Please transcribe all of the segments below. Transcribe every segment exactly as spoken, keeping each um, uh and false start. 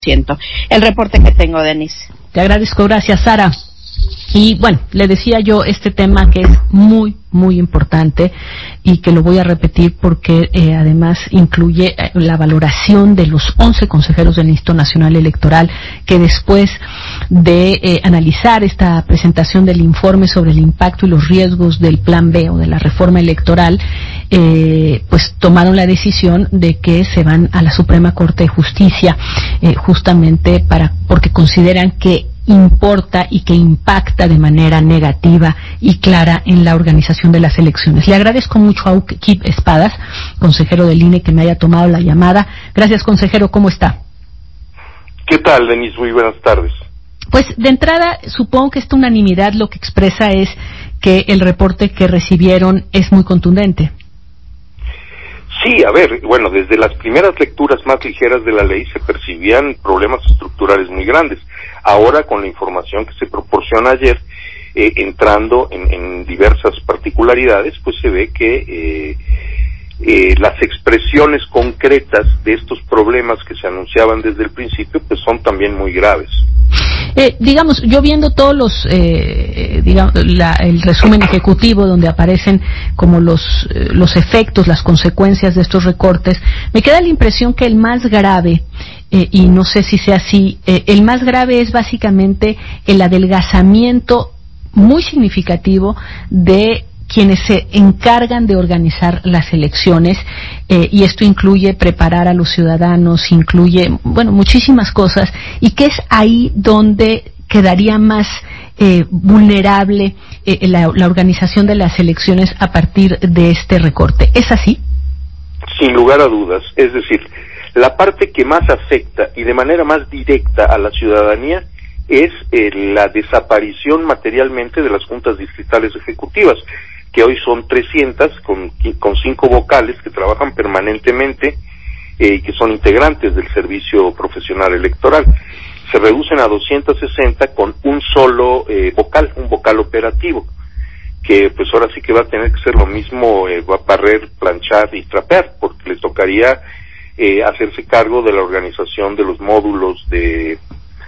ciento. El reporte que tengo, Denise. Te agradezco, gracias, Sara. Y bueno, le decía yo este tema que es muy, muy importante y que lo voy a repetir porque eh, además incluye eh, la valoración de los once consejeros del Instituto Nacional Electoral que después de eh, analizar esta presentación del informe sobre el impacto y los riesgos del Plan B o de la reforma electoral, eh, pues tomaron la decisión de que se van a la Suprema Corte de Justicia eh, justamente para porque consideran que importa y que impacta de manera negativa y clara en la organización de las elecciones. Le agradezco mucho a Kip Espadas, consejero del I N E, que me haya tomado la llamada. Gracias, consejero, ¿cómo está? ¿Qué tal, Denise? Muy buenas tardes. Pues de entrada, supongo que esta unanimidad lo que expresa es que el reporte que recibieron es muy contundente. Sí, a ver, bueno, desde las primeras lecturas más ligeras de la ley se percibían problemas estructurales muy grandes. Ahora, con la información que se proporciona ayer, eh, entrando en, en diversas particularidades, pues se ve que eh, eh, las expresiones concretas de estos problemas que se anunciaban desde el principio, pues son también muy graves. Eh, digamos, yo viendo todos los, eh, digamos, la, el resumen ejecutivo donde aparecen como los, eh, los efectos, las consecuencias de estos recortes, me queda la impresión que el más grave, eh, y no sé si sea así, eh, el más grave es básicamente el adelgazamiento muy significativo de quienes se encargan de organizar las elecciones, eh, y esto incluye preparar a los ciudadanos, incluye, bueno, muchísimas cosas, y que es ahí donde quedaría más eh, vulnerable eh, la, la organización de las elecciones a partir de este recorte. ¿Es así? Sin lugar a dudas, es decir, la parte que más afecta y de manera más directa a la ciudadanía es eh, la desaparición materialmente de las juntas distritales ejecutivas, que hoy son trescientas, con, con cinco vocales que trabajan permanentemente y eh, que son integrantes del servicio profesional electoral. Se reducen a doscientas sesenta con un solo eh, vocal, un vocal operativo, que pues ahora sí que va a tener que ser lo mismo, eh, va a barrer, planchar y trapear, porque les tocaría eh, hacerse cargo de la organización de los módulos de,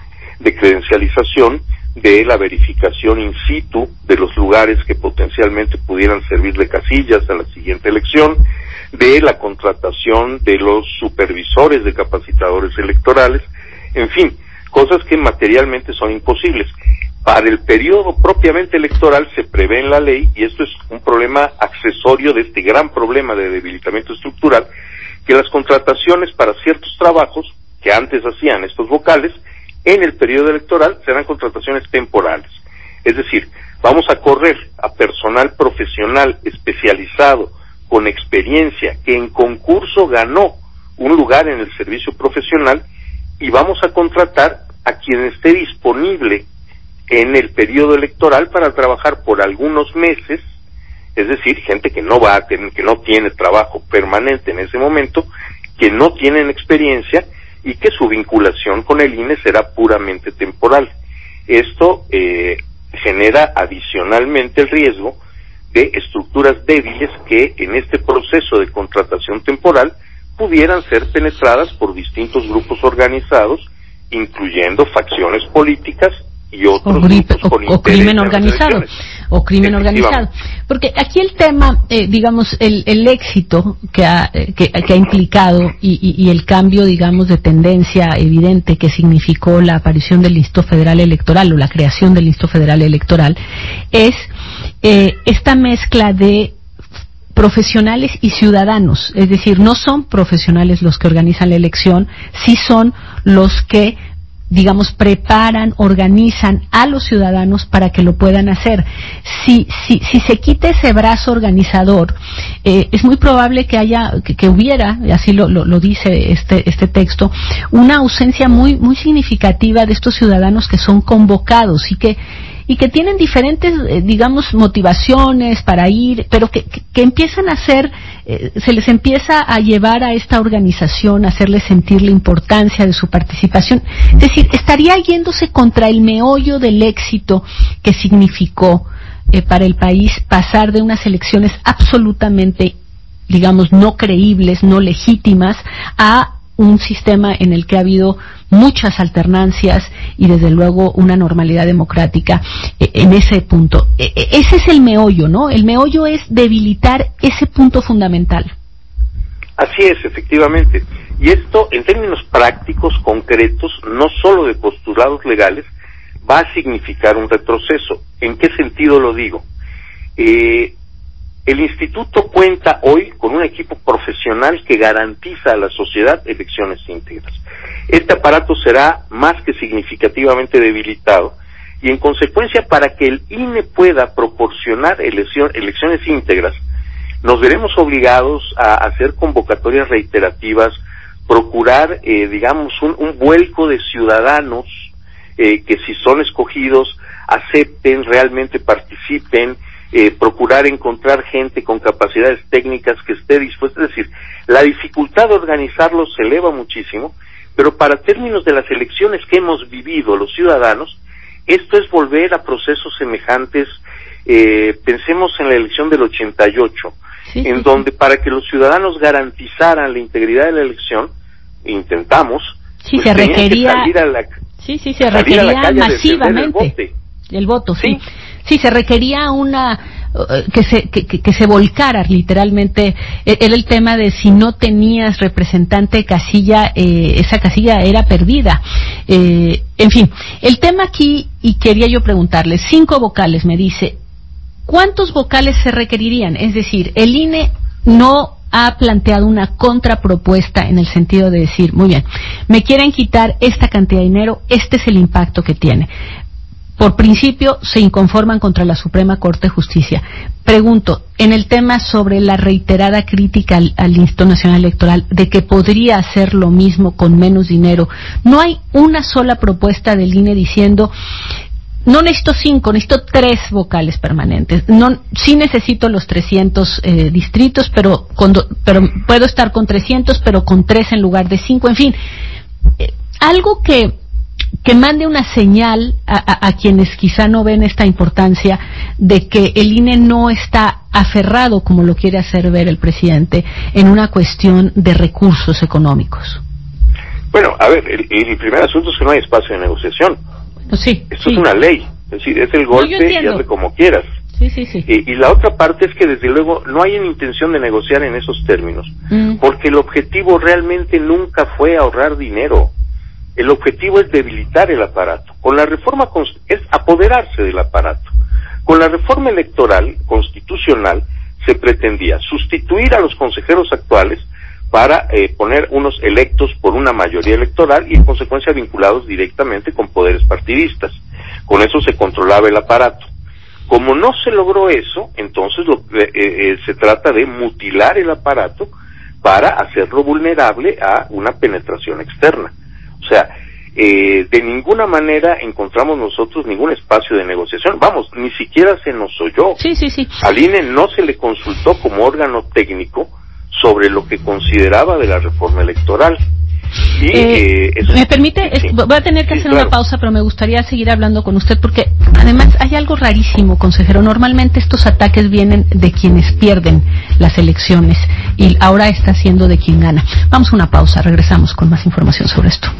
de credencialización, de la verificación in situ de los lugares que potencialmente pudieran servir de casillas a la siguiente elección, de la contratación de los supervisores de capacitadores electorales, en fin, cosas que materialmente son imposibles. Para el periodo propiamente electoral se prevé en la ley, y esto es un problema accesorio de este gran problema de debilitamiento estructural, que las contrataciones para ciertos trabajos que antes hacían estos vocales, en el periodo electoral serán contrataciones temporales. Es decir, vamos a correr a personal profesional especializado, con experiencia, que en concurso ganó un lugar en el servicio profesional, y vamos a contratar a quien esté disponible en el periodo electoral para trabajar por algunos meses, es decir, gente que no va a tener, que no tiene trabajo permanente en ese momento, que no tienen experiencia, y que su vinculación con el I N E será puramente temporal. Esto eh, genera adicionalmente el riesgo de estructuras débiles que en este proceso de contratación temporal pudieran ser penetradas por distintos grupos organizados, incluyendo facciones políticas y otros o, gripe, grupos con o, o crimen organizado o crimen organizado, porque aquí el tema, eh, digamos, el, el éxito que ha, eh, que, que ha implicado y, y, y el cambio, digamos, de tendencia evidente que significó la aparición del Instituto Federal Electoral o la creación del Instituto Federal Electoral es eh, esta mezcla de profesionales y ciudadanos, es decir, no son profesionales los que organizan la elección, sí son los que, digamos, preparan, organizan a los ciudadanos para que lo puedan hacer. Si, si, si se quita ese brazo organizador, eh, es muy probable que haya, que, que hubiera, y así lo, lo, lo dice este, este texto, una ausencia muy, muy significativa de estos ciudadanos que son convocados y que, y que tienen diferentes, eh, digamos, motivaciones para ir, pero que, que, que empiezan a hacer, eh, se les empieza a llevar a esta organización, a hacerles sentir la importancia de su participación. Es decir, estaría yéndose contra el meollo del éxito que significó eh, para el país pasar de unas elecciones absolutamente, digamos, no creíbles, no legítimas, a un sistema en el que ha habido muchas alternancias y desde luego una normalidad democrática eh, en ese punto. Eh, ese es el meollo, ¿no? El meollo es debilitar ese punto fundamental. Así es, efectivamente. Y esto, en términos prácticos, concretos, no solo de postulados legales, va a significar un retroceso. ¿En qué sentido lo digo? Eh, el Instituto cuenta hoy con un equipo profesional que garantiza a la sociedad elecciones íntegras. Este aparato será más que significativamente debilitado y, en consecuencia, para que el I N E pueda proporcionar elección, elecciones íntegras, nos veremos obligados a hacer convocatorias reiterativas, procurar, eh, digamos, un, un vuelco de ciudadanos eh, que, si son escogidos, acepten, realmente participen, eh, procurar encontrar gente con capacidades técnicas que esté dispuesta. Es decir, la dificultad de organizarlos se eleva muchísimo, pero para términos de las elecciones que hemos vivido los ciudadanos, esto es volver a procesos semejantes. Eh, pensemos en la elección del ochenta y ocho, sí, en sí, donde para que los ciudadanos garantizaran la integridad de la elección, intentamos, sí, pues se requería, que salir a la, sí, sí, se requería masivamente el voto, sí. sí, sí, se requería una uh, que se que, que, que se volcara literalmente. Era el tema de si no tenías representante casilla, eh, esa casilla era perdida. Eh, en fin, el tema aquí, y quería yo preguntarle, cinco vocales, me dice. ¿Cuántos vocales se requerirían? Es decir, el I N E no ha planteado una contrapropuesta en el sentido de decir, muy bien, me quieren quitar esta cantidad de dinero, este es el impacto que tiene. Por principio, se inconforman contra la Suprema Corte de Justicia. Pregunto, en el tema sobre la reiterada crítica al, al Instituto Nacional Electoral de que podría hacer lo mismo con menos dinero, ¿no hay una sola propuesta del I N E diciendo, no necesito cinco, necesito tres vocales permanentes? No, sí necesito los trescientos eh, distritos, pero, con do, pero puedo estar con trescientos, pero con tres en lugar de cinco. En fin, eh, algo que que mande una señal a, a, a quienes quizá no ven esta importancia de que el I N E no está aferrado, como lo quiere hacer ver el presidente, en una cuestión de recursos económicos. Bueno, a ver, el, el primer asunto es que no hay espacio de negociación. Sí, Esto sí. es una ley, es decir, es el golpe no, y hazle como quieras. Sí, sí, sí. Y, y la otra parte es que, desde luego, no hay una intención de negociar en esos términos, mm. porque el objetivo realmente nunca fue ahorrar dinero. El objetivo es debilitar el aparato. Con la reforma es apoderarse del aparato. Con la reforma electoral constitucional se pretendía sustituir a los consejeros actuales para eh, poner unos electos por una mayoría electoral y, en consecuencia, vinculados directamente con poderes partidistas. Con eso se controlaba el aparato. Como no se logró eso, entonces lo, eh, eh, se trata de mutilar el aparato para hacerlo vulnerable a una penetración externa. O sea, eh, de ninguna manera encontramos nosotros ningún espacio de negociación. Vamos, ni siquiera se nos oyó. Sí, sí, sí. Al I N E no se le consultó como órgano técnico sobre lo que consideraba de la reforma electoral. Y, eh, eh, eso, ¿me permite? Sí, voy a tener que sí, hacer claro. una pausa, pero me gustaría seguir hablando con usted porque además hay algo rarísimo, consejero. Normalmente estos ataques vienen de quienes pierden las elecciones y ahora está siendo de quien gana. Vamos a una pausa, regresamos con más información sobre esto.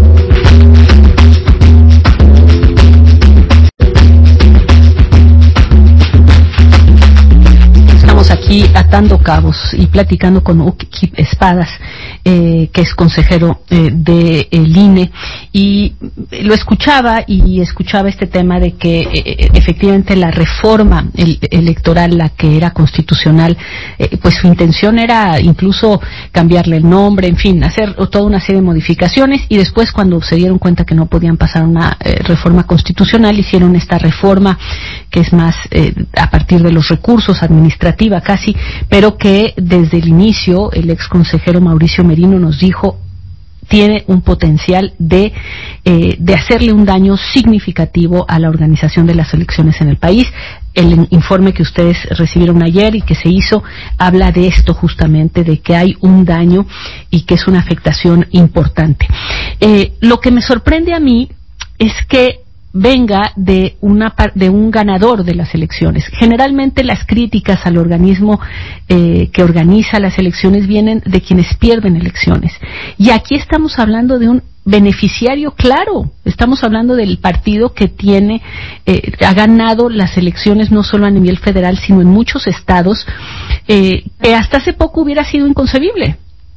Aquí atando cabos y platicando con Uki Espadas, eh, que es consejero eh, del I N E, y lo escuchaba y escuchaba este tema de que eh, efectivamente la reforma el, electoral, la que era constitucional, eh, pues su intención era incluso cambiarle el nombre, en fin, hacer toda una serie de modificaciones, y después, cuando se dieron cuenta que no podían pasar una eh, reforma constitucional, hicieron esta reforma que es más eh, a partir de los recursos, administrativa casi, pero que desde el inicio el ex consejero Mauricio Merino nos dijo tiene un potencial de eh, de hacerle un daño significativo a la organización de las elecciones en el país. El informe que ustedes recibieron ayer y que se hizo habla de esto justamente, de que hay un daño y que es una afectación importante. Eh, lo que me sorprende a mí es que venga de una de un ganador de las elecciones. Generalmente las críticas al organismo eh, que organiza las elecciones vienen de quienes pierden elecciones. Y aquí estamos hablando de un beneficiario claro. Estamos hablando del partido que tiene eh, ha ganado las elecciones no solo a nivel federal, sino en muchos estados, eh, que hasta hace poco hubiera sido inconcebible.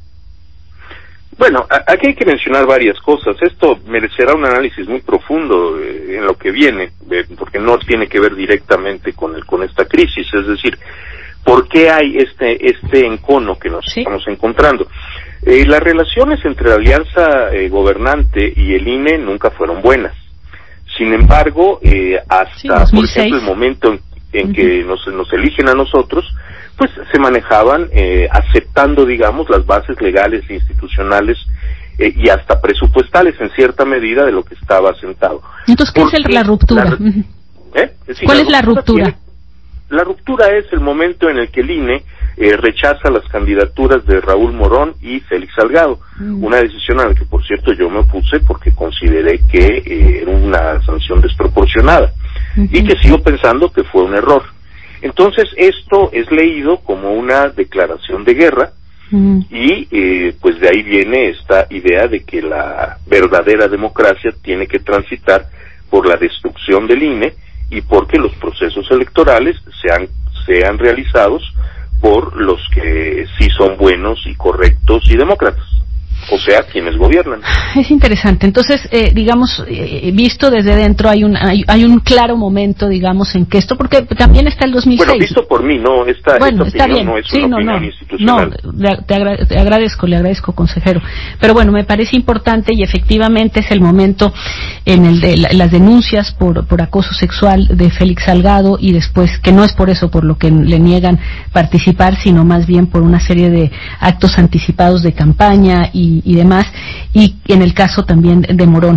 Bueno, aquí hay que mencionar varias cosas. Esto merecerá un análisis muy profundo eh, en lo que viene, eh, porque no tiene que ver directamente con el con esta crisis. Es decir, ¿por qué hay este este encono que nos ¿Sí? estamos encontrando? Eh, las relaciones entre la alianza eh, gobernante y el I N E nunca fueron buenas. Sin embargo, eh, hasta, sí, por ejemplo, el momento en, en uh-huh. que nos, nos eligen a nosotros, pues se manejaban eh, aceptando, digamos, las bases legales e institucionales eh, y hasta presupuestales en cierta medida de lo que estaba asentado. Entonces, ¿qué Porque es el, la ruptura? La, ¿eh? es decir, ¿Cuál la es la ruptura? Tiene, la ruptura es el momento en el que el I N E eh, rechaza las candidaturas de Raúl Morón y Félix Salgado, mm. una decisión a la que, por cierto, yo me opuse porque consideré que eh, era una sanción desproporcionada mm-hmm. y que sigo pensando que fue un error. Entonces, esto es leído como una declaración de guerra mm. y eh, pues de ahí viene esta idea de que la verdadera democracia tiene que transitar por la destrucción del I N E y porque los procesos electorales sean, sean realizados por los que sí son buenos y correctos y demócratas. O sea, quienes gobiernan. Es interesante. Entonces, eh, digamos, eh, visto desde dentro, hay un hay, hay un claro momento, digamos, en que esto, porque también está el dos mil seis. Bueno, visto por mí, no, esta, bueno, esta está opinión bien. no es sí, una no, opinión no, institucional. No, te, agra- te agradezco, le agradezco, consejero. Pero bueno, me parece importante y efectivamente es el momento en el de la, las denuncias por por acoso sexual de Félix Salgado y después, que no es por eso por lo que le niegan participar, sino más bien por una serie de actos anticipados de campaña y Y, y demás, y en el caso también de Morón.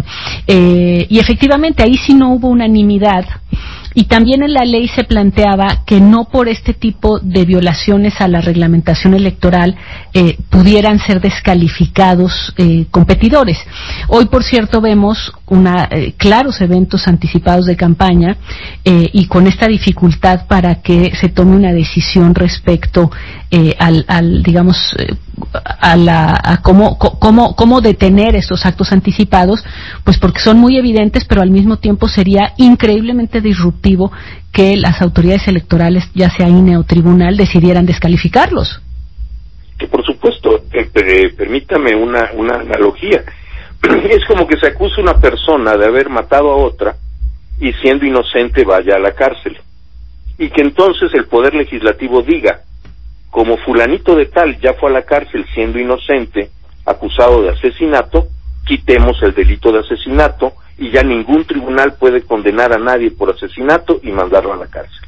Eh, y efectivamente ahí sí no hubo unanimidad, y también en la ley se planteaba que no por este tipo de violaciones a la reglamentación electoral eh, pudieran ser descalificados eh, competidores. Hoy, por cierto, vemos una eh, claros eventos anticipados de campaña eh, y con esta dificultad para que se tome una decisión respecto eh, al, al, digamos, eh, a la a cómo cómo cómo detener estos actos anticipados, pues porque son muy evidentes, pero al mismo tiempo sería increíblemente disruptivo que las autoridades electorales, ya sea I N E o tribunal, decidieran descalificarlos. Que por supuesto, eh, eh, permítame una una analogía. Es como que se acusa una persona de haber matado a otra y siendo inocente vaya a la cárcel, y que entonces el poder legislativo diga: como fulanito de tal ya fue a la cárcel siendo inocente, acusado de asesinato, quitemos el delito de asesinato y ya ningún tribunal puede condenar a nadie por asesinato y mandarlo a la cárcel.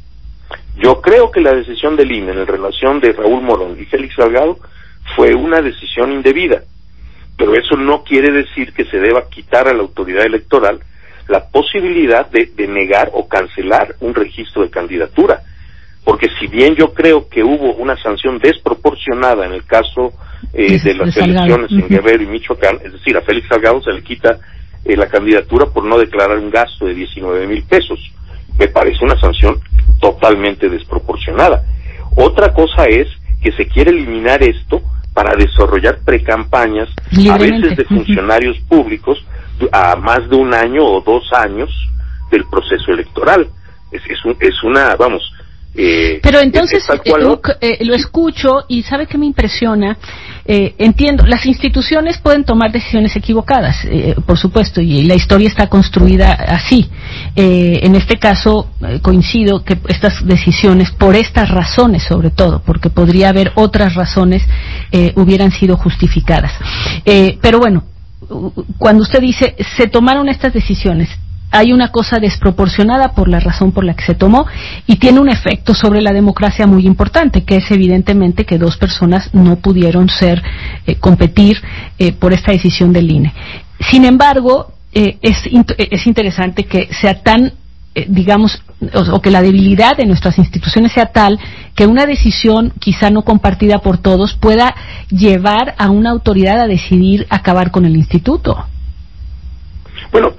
Yo creo que la decisión del I N E en relación de Raúl Morón y Félix Salgado fue una decisión indebida, pero eso no quiere decir que se deba quitar a la autoridad electoral la posibilidad de, de negar o cancelar un registro de candidatura. Porque si bien yo creo que hubo una sanción desproporcionada en el caso eh, de las elecciones en Guerrero y Michoacán, es decir, a Félix Salgado se le quita eh, la candidatura por no declarar un gasto de diecinueve mil pesos. Me parece una sanción totalmente desproporcionada. Otra cosa es que se quiere eliminar esto para desarrollar precampañas, a veces de funcionarios públicos, a más de un año o dos años del proceso electoral. Es, es, un, es una, vamos... Eh, Pero entonces eh, Luke, eh, lo escucho y ¿sabe qué me impresiona? Eh, entiendo, las instituciones pueden tomar decisiones equivocadas, eh, por supuesto, y la historia está construida así. Eh, en este caso eh, coincido que estas decisiones, por estas razones sobre todo, porque podría haber otras razones, eh, hubieran sido justificadas. Eh, pero bueno, cuando usted dice se tomaron estas decisiones, hay una cosa desproporcionada por la razón por la que se tomó y tiene un efecto sobre la democracia muy importante, que es evidentemente que dos personas no pudieron ser eh, competir eh, por esta decisión del I N E. Sin embargo, eh, es, es interesante que sea tan, eh, digamos, o, o que la debilidad de nuestras instituciones sea tal que una decisión quizá no compartida por todos pueda llevar a una autoridad a decidir acabar con el instituto. Bueno, claro,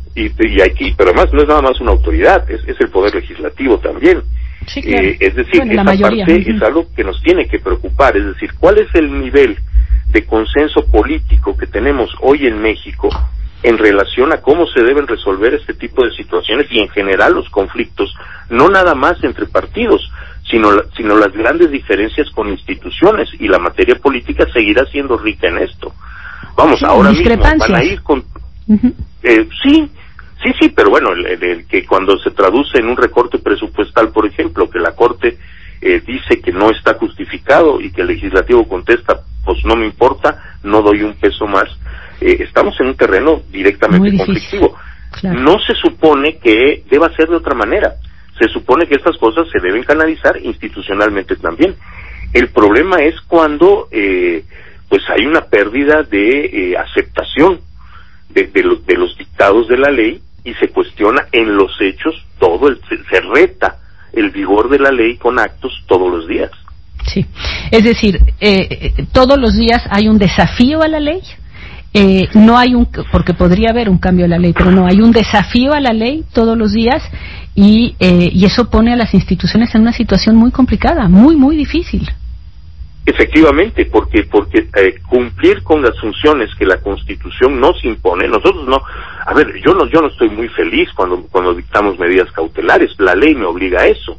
Y, y hay que, pero además no es nada más una autoridad, es, es el poder legislativo también. Sí, claro. Eh, es decir, bueno, esa mayoría. parte Uh-huh. es algo que nos tiene que preocupar, es decir, ¿cuál es el nivel de consenso político que tenemos hoy en México en relación a cómo se deben resolver este tipo de situaciones y en general los conflictos, no nada más entre partidos, sino, sino las grandes diferencias con instituciones, y la materia política seguirá siendo rica en esto? Vamos, sí, ahora mismo van a ir con... Uh-huh. Eh, sí, sí, sí, pero bueno, el, el, el que cuando se traduce en un recorte presupuestal, por ejemplo, que la Corte eh, dice que no está justificado y que el Legislativo contesta, pues no me importa, no doy un peso más, eh, estamos en un terreno directamente conflictivo. Claro. No se supone que deba ser de otra manera, se supone que estas cosas se deben canalizar institucionalmente también. El problema es cuando eh, pues hay una pérdida de eh, aceptación de, de, lo, de los dictados de la ley, y se cuestiona en los hechos todo, el, se, se reta el vigor de la ley con actos todos los días. Sí, es decir, eh, todos los días hay un desafío a la ley, eh, no hay un, porque podría haber un cambio a la ley, pero no, hay un desafío a la ley todos los días, y, eh, y eso pone a las instituciones en una situación muy complicada, muy, muy difícil. Efectivamente, porque porque eh, cumplir con las funciones que la Constitución nos impone, nosotros no, a ver, yo no yo no estoy muy feliz cuando cuando dictamos medidas cautelares, la ley me obliga a eso,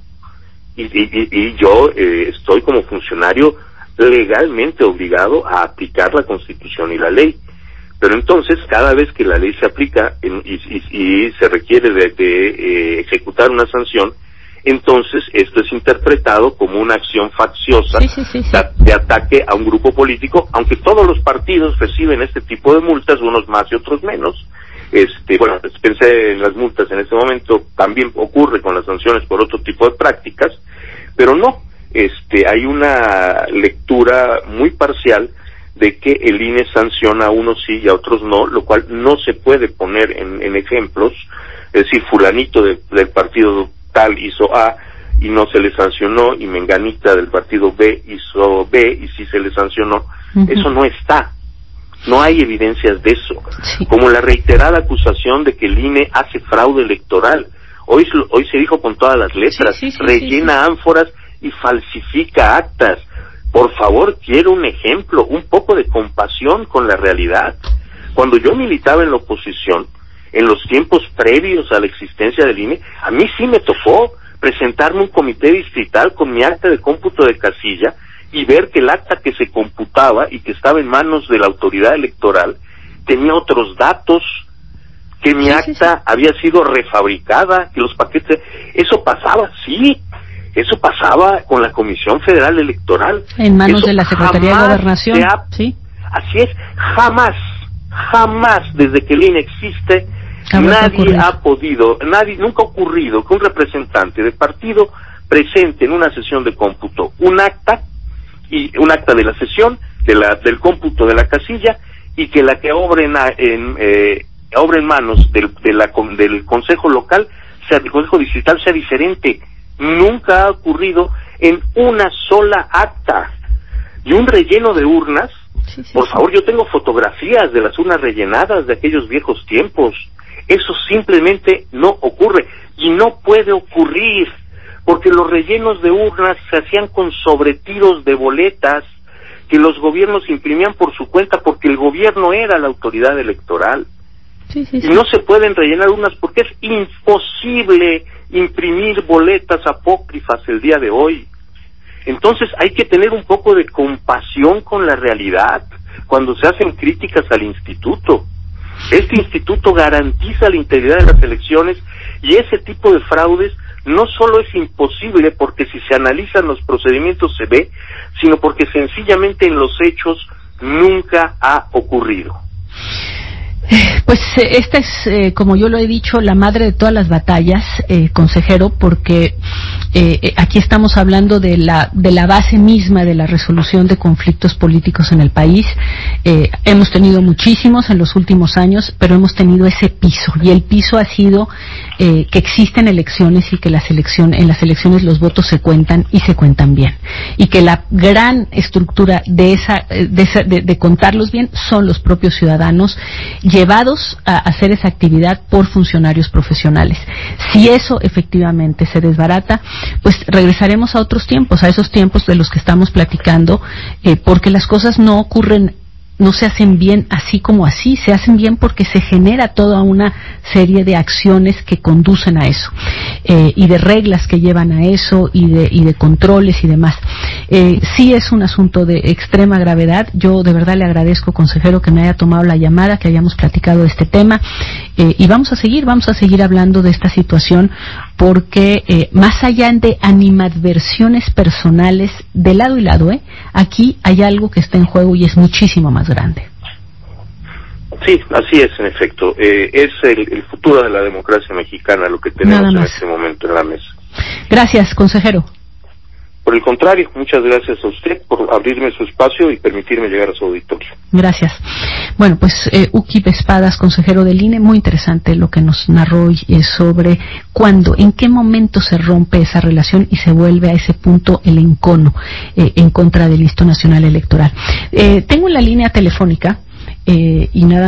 y y, y yo eh, estoy como funcionario legalmente obligado a aplicar la Constitución y la ley, pero entonces cada vez que la ley se aplica en, y, y, y se requiere de, de eh, ejecutar una sanción, entonces esto es interpretado como una acción facciosa sí, sí, sí, sí. de ataque a un grupo político, aunque todos los partidos reciben este tipo de multas, unos más y otros menos. Este, bueno, pensé en las multas en este momento, también ocurre con las sanciones por otro tipo de prácticas, pero no, este, hay una lectura muy parcial de que el I N E sanciona a unos sí y a otros no, lo cual no se puede poner en, en ejemplos, es decir, fulanito de, del partido tal hizo A y no se le sancionó, y menganita del partido B hizo B y sí se le sancionó. Uh-huh. Eso no está, no hay evidencias de eso, sí. Como la reiterada acusación de que el I N E hace fraude electoral. Hoy, hoy se dijo con todas las letras, sí, sí, sí, rellena sí, sí. ánforas y falsifica actas. Por favor, quiero un ejemplo, un poco de compasión con la realidad. Cuando yo militaba en la oposición, en los tiempos previos a la existencia del I N E, a mí sí me tocó presentarme un comité distrital con mi acta de cómputo de casilla y ver que el acta que se computaba y que estaba en manos de la autoridad electoral tenía otros datos, que mi sí, acta sí, sí. había sido refabricada, que los paquetes... Eso pasaba, sí, eso pasaba con la Comisión Federal Electoral. En manos eso de la Secretaría de Gobernación, ha... sí. Así es, jamás, jamás desde que el I N E existe... Nadie ha podido, nadie, nunca ha ocurrido que un representante de partido presente en una sesión de cómputo un acta, y un acta de la sesión, de la, del cómputo de la casilla, y que la que obra en, en, eh, obra en manos del, de la, del Consejo Local, sea del Consejo Distrital, sea diferente. Nunca ha ocurrido en una sola acta. Y un relleno de urnas, sí, sí, por sí. favor, yo tengo fotografías de las urnas rellenadas de aquellos viejos tiempos. Eso simplemente no ocurre, y no puede ocurrir, porque los rellenos de urnas se hacían con sobretiros de boletas que los gobiernos imprimían por su cuenta, porque el gobierno era la autoridad electoral. Sí, sí, sí. Y no se pueden rellenar urnas porque es imposible imprimir boletas apócrifas el día de hoy. Entonces hay que tener un poco de compasión con la realidad cuando se hacen críticas al instituto. Este instituto garantiza la integridad de las elecciones, y ese tipo de fraudes no solo es imposible porque si se analizan los procedimientos se ve, sino porque sencillamente en los hechos nunca ha ocurrido. Pues esta es, eh, como yo lo he dicho, la madre de todas las batallas, eh, consejero, porque Eh, eh, aquí estamos hablando de la, de la base misma de la resolución de conflictos políticos en el país. Eh, hemos tenido muchísimos en los últimos años, pero hemos tenido ese piso, y el piso ha sido eh, que existen elecciones y que las elecciones, en las elecciones los votos se cuentan y se cuentan bien, y que la gran estructura de esa, de, esa, de, de contarlos bien son los propios ciudadanos llevados a hacer esa actividad por funcionarios profesionales. Si eso efectivamente se desbarata, pues regresaremos a otros tiempos, a esos tiempos de los que estamos platicando, eh, porque las cosas no ocurren, no se hacen bien así como así, se hacen bien porque se genera toda una serie de acciones que conducen a eso, eh, y de reglas que llevan a eso, y de, y de controles y demás. Eh, sí es un asunto de extrema gravedad. Yo de verdad le agradezco, consejero, que me haya tomado la llamada, que hayamos platicado de este tema, eh, y vamos a seguir, vamos a seguir hablando de esta situación, porque eh, más allá de animadversiones personales de lado y lado, eh, aquí hay algo que está en juego y es muchísimo más grande. Sí, así es, en efecto. Eh, es el, el futuro de la democracia mexicana lo que tenemos en este momento en la mesa. Gracias, consejero. Por el contrario, muchas gracias a usted por abrirme su espacio y permitirme llegar a su auditorio. Gracias. Bueno, pues eh, Uki Espadas, consejero del I N E, muy interesante lo que nos narró hoy eh, sobre cuándo, en qué momento se rompe esa relación y se vuelve a ese punto el encono eh, en contra del Instituto Nacional Electoral. Eh, tengo la línea telefónica eh, y nada